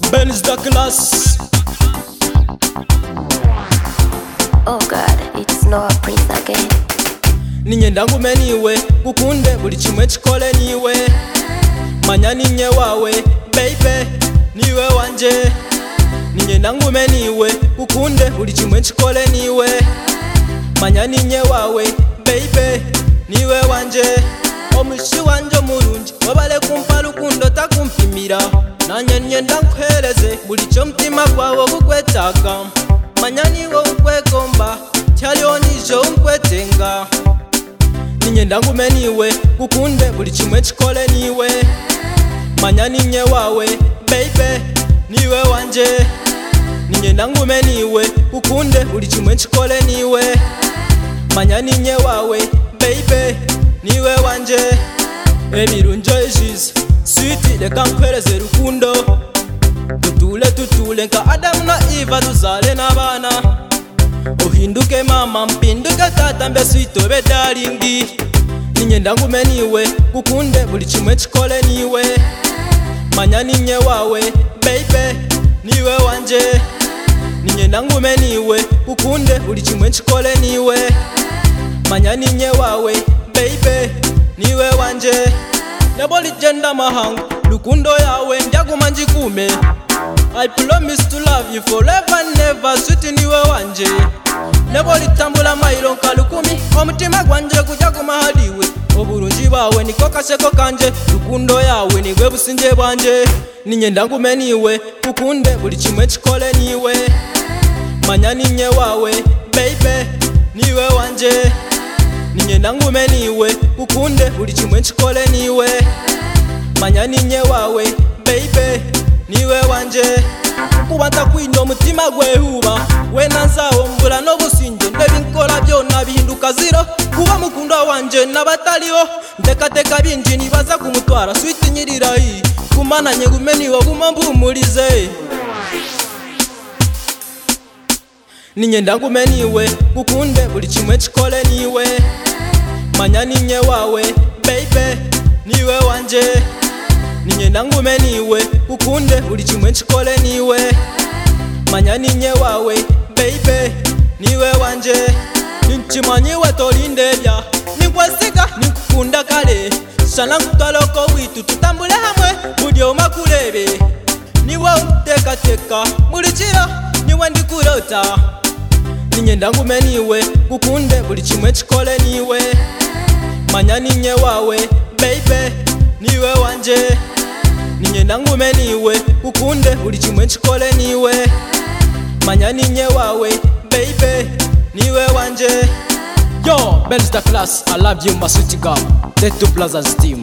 Benz the class. Oh God, it's Noah Prince again. Ninye ndangume niwe gukunde buli kimwe kikole niwe manya ninye wawe baby niwe wanje. Ninye ndangume niwe gukunde buli kimwe kikole niwe manya ninye wawe baby niwe wanje. Omushi wanje omulungi obale kumpa lukundo takumpimira nanye nyenda nkuhereze buli kyo mutima gwawe gukwetaaga manya niwe ukwekomba tyaliwo nijo nkwetenga. Ninye ndangume niwe gukunde buli kimwe kikole niwe manya ninye wawe baby niwe wanje. Ninye ndangume niwe gukunde buli kimwe kikole niwe manya ninye wawe baby niwe wanje. Ebirungi ejize sweet leka nkwereze rukundo tutule nka Adamu na Eva tuzale n'abana. Uhinduke mama mpinduke tata mbe sweet obe darling. Ninye ndangume niwe gukunde buli kimwe kikole niwe manya ninye wawe baby niwe wanje. Ninye ndangume niwe gukunde buli kimwe kikole niwe manya ninye wawe baby niwe wanje. Neboli jenda mahanga lukundo yawe njaguma njikume. I promise to love you forever and never sweet niwe wanje. Neboli tambula mailo nka 10 omutima gwanje kujaguma haliwe. Obulungi bawe niko kaseko kanje lukundo yawe nigwe businje bwanje. Ninye ndangume niwe gukunde buli kimwe kikole niwe manya ninye wawe baby niwe wanje. Ninye ndangume niwe gukunde buli kimwe kikole niwe manya ninye wawe baby niwe wanje. Kuba ntakwinda omutima gwehuba wena nzawo mbula n'obusinje nebinkola byonna bihinduka ziro kuba mukundwa wanje nabataliwo ntekateka bingi nibaza kumutwara sweet nyirirayi kumana nyegume niwe guma mpumulize. Ninye ndangume niwe gukunde buli kimwe kikole niwe manya ninye wawe baby niwe wanje. Ninye ndangume niwe gukunde buli kimwe kikole niwe manya ninye wawe baby niwe wanje. Ninkimanyiwe tolindebya ninkwesiga ninkukunda kale shana nkutwaloko witu tutambule hamwe buli omu akulebe. Niwe untekateka buli kiro niwe ndikurota. Ninye ndangume niwe gukunde buli kimwe kikole niwe manya ninye wawe baby niwe wanje. Ninye ndangume niwe gukunde buli kimwe kikole niwe manya ninye wawe baby niwe wanje. Yo, Benz the class, I love you my sweet girl. The two brothers team.